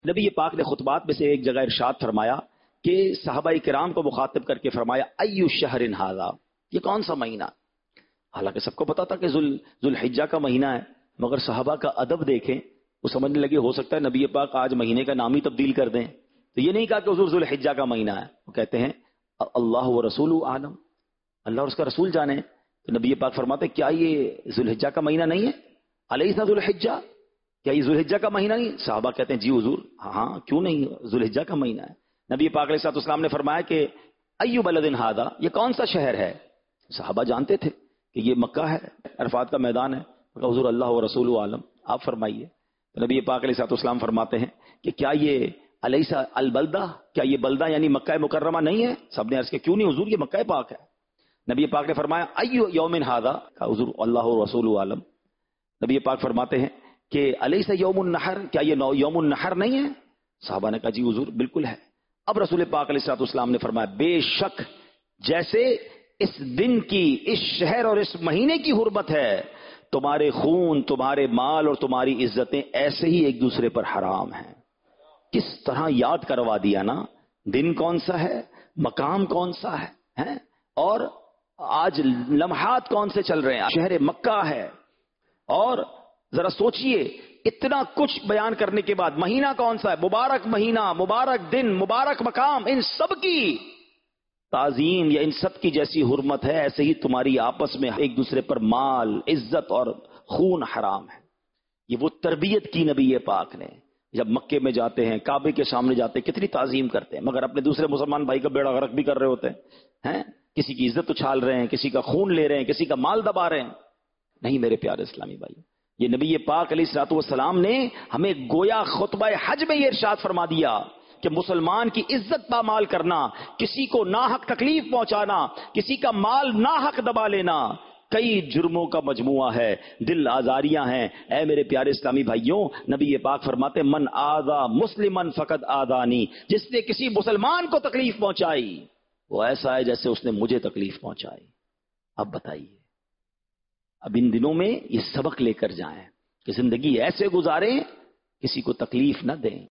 نبی پاک نے خطبات میں سے ایک جگہ ارشاد فرمایا کہ صحابہ کرام کو مخاطب کر کے فرمایا ایو شہر ھذا، یہ کون سا مہینہ؟ حالانکہ سب کو پتا تھا کہ ذوالحجہ کا مہینہ ہے، مگر صحابہ کا ادب دیکھیں، وہ سمجھنے لگے ہو سکتا ہے نبی پاک آج مہینے کا نام ہی تبدیل کر دیں، تو یہ نہیں کہا کہ حضور ذوالحجہ کا مہینہ ہے، وہ کہتے ہیں اللہ و رسول عالم، اللہ اور اس کا رسول جانے۔ تو نبی پاک فرماتے کیا یہ ذوالحجہ کا مہینہ نہیں ہے؟ الیس ذوالحجہ، کیا یہ ذوالحجہ کا مہینہ نہیں؟ صحابہ کہتے ہیں جی حضور ہاں کیوں نہیں، ذوالحجہ کا مہینہ ہے۔ نبی پاک علیہ الصلوۃ والسلام نے فرمایا کہ ایو بلد ھذا، یہ کون سا شہر ہے؟ صحابہ جانتے تھے کہ یہ مکہ ہے، عرفات کا میدان ہے۔ حضور اللہ و رسول عالم، آپ فرمائیے۔ نبی پاک علیہ الصلوۃ والسلام فرماتے ہیں کہ کیا یہ الیس البلدہ، کیا یہ بلدہ یعنی مکہ مکرمہ نہیں ہے؟ سب نے عرض کیا کیوں نہیں حضور، یہ مکہ پاک ہے۔ نبی پاک نے فرمایا ایو یوم ھذا، حضور اللہ و رسول عالم۔ نبی پاک فرماتے ہیں کہ الیس یوم النحر، کیا یہ یوم النحر نہیں ہے؟ صحابہ نے کہا جی حضور بالکل ہے۔ اب رسول پاک علیہ الصلوۃ والسلام نے فرمایا بے شک جیسے اس دن کی، اس شہر اور اس مہینے کی حرمت ہے، تمہارے خون، تمہارے مال اور تمہاری عزتیں ایسے ہی ایک دوسرے پر حرام ہیں۔ کس طرح یاد کروا دیا نا، دن کون سا ہے، مقام کون سا ہے، اور آج لمحات کون سے چل رہے ہیں، شہر مکہ ہے۔ اور ذرا سوچئے اتنا کچھ بیان کرنے کے بعد مہینہ کون سا ہے، مبارک مہینہ، مبارک دن، مبارک مقام، ان سب کی تعظیم یا ان سب کی جیسی حرمت ہے، ایسے ہی تمہاری آپس میں ایک دوسرے پر مال، عزت اور خون حرام ہے۔ یہ وہ تربیت کی نبی پاک نے، جب مکے میں جاتے ہیں، کعبے کے سامنے جاتے ہیں، کتنی تعظیم کرتے ہیں، مگر اپنے دوسرے مسلمان بھائی کا بیڑا غرق بھی کر رہے ہوتے ہیں، کسی کی عزت اچھال رہے ہیں، کسی کا خون لے رہے ہیں، کسی کا مال دبا رہے ہیں۔ نہیں میرے پیارے اسلامی بھائی، یہ نبی پاک علیہ الصلوۃ والسلام نے ہمیں گویا خطبہ حج میں یہ ارشاد فرما دیا کہ مسلمان کی عزت پامال کرنا، کسی کو ناحق تکلیف پہنچانا، کسی کا مال ناحق دبا لینا، کئی جرموں کا مجموعہ ہے، دل آزاریاں ہیں۔ اے میرے پیارے اسلامی بھائیوں، نبی پاک فرماتے من آذا مسلما فقد آذانی، جس نے کسی مسلمان کو تکلیف پہنچائی وہ ایسا ہے جیسے اس نے مجھے تکلیف پہنچائی۔ اب بتائیے، اب ان دنوں میں یہ سبق لے کر جائیں کہ زندگی ایسے گزاریں کسی کو تکلیف نہ دیں۔